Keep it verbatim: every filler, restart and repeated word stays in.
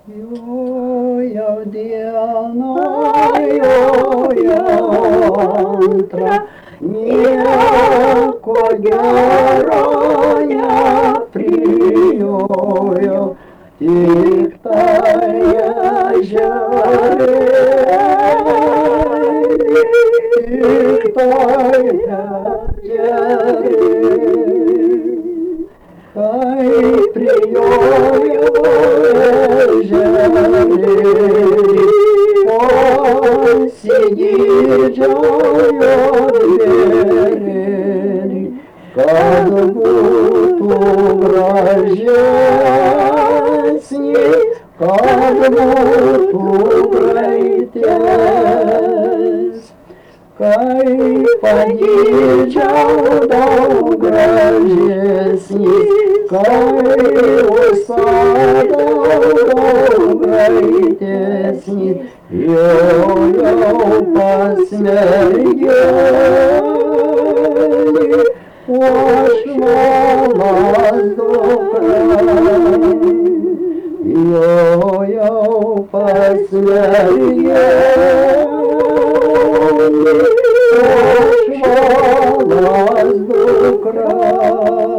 Jojo diena, jojo antra, nieko gero neprijojo, tik tai ežerai, tik tai ežerai. Kaip prijojo ežerai, pasigydžiojo dvėrį, kad būtų gražesnis, kad būtų greitesnis. Kaip pagydžiau daug gražesnis, kai užsadau daug greitesnis, jojau pas mergelį, o aš malas dukra. Jojau pas mergelį, aš malas dukra.